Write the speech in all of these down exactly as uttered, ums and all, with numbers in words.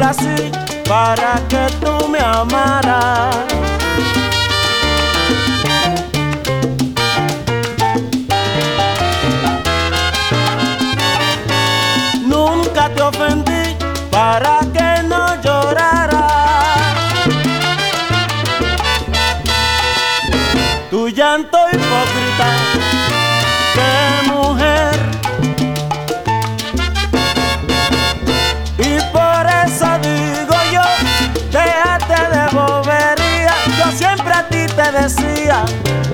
complací para que tú me amaras. Nunca te ofendí para que no lloraras. Tu llanto hipócrita, qué mujer. Y por eso digo yo, déjate de bobería. Yo siempre a ti te decía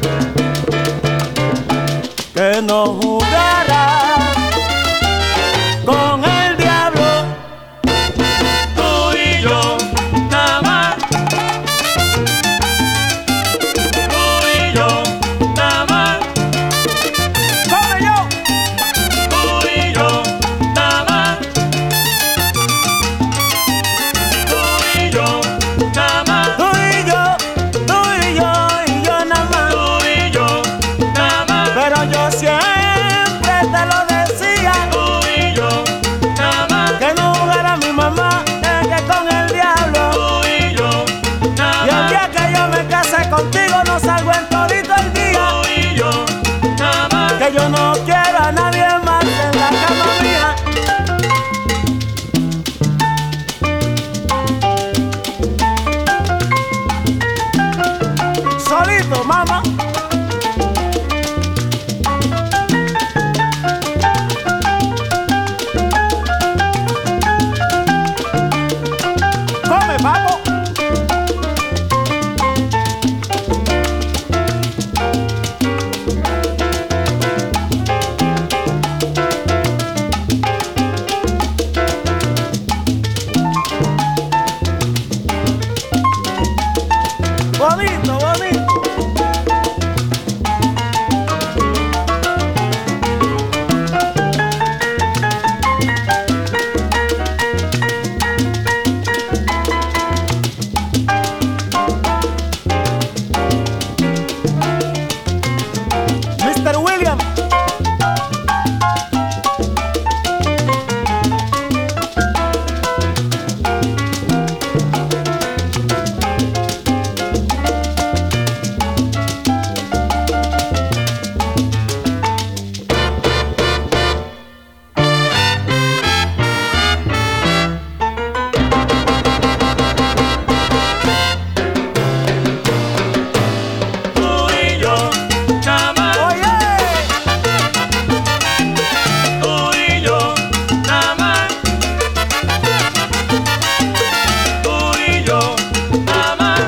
que no jugaras con el diablo. Tú y yo, nada más. Tú y yo, nada más. ¡Come yo! Tú y yo, nada más. Tú y yo, nada más. Tú y yo, tú y yo, y yo nada más. Tú y yo, nada más. Pero yo siempre te lo decía, Tú y yo, nada más. que no jugara mi mamá, eh, que con el diablo. Tú y yo, nada Y el más. día que yo me case contigo no salgo en todito el día. Tú y yo, nada más. Que yo no quiero a nadie más en la cama mía. Solito, mamá. Come, papo. Bonito, bonito. mister William. Tú y yo, nada más. Oye, Tú y yo, nada más. Tú y yo, nada más.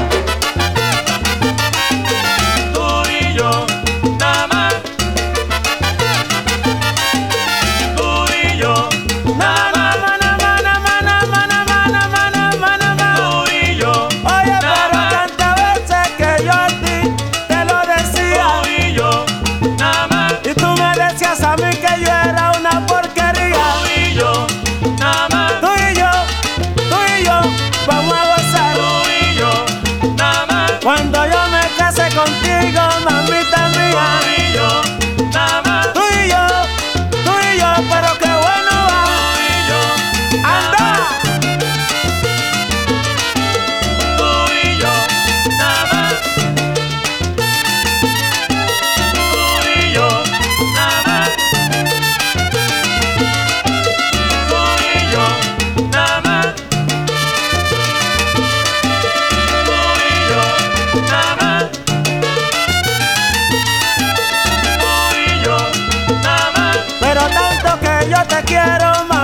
Tú y yo, nada más. Tú y yo, nada más. mana, mana, mana, mana, mana, mana, mana, mana. Tú y yo, Oye, nada pero más. tantas veces que yo a ti te lo decía, Tú y yo, nada más. y tú me decías a mí que yo era una porquería. Tú y yo, nada más. Tú y yo, tú y yo, vamos a gozar. Tú y yo, nada más. Cuando yo me case contigo, mamita mía. Tú y yo, nada más. Tú y yo, tú y yo, pero qué bueno va. Tú y yo, ¡Anda! tú y yo, nada más. Tú y yo, nada más. Tú y yo, nada más. Tú y yo, nada más. Tú y yo, nada más. Pero tanto que yo te quiero,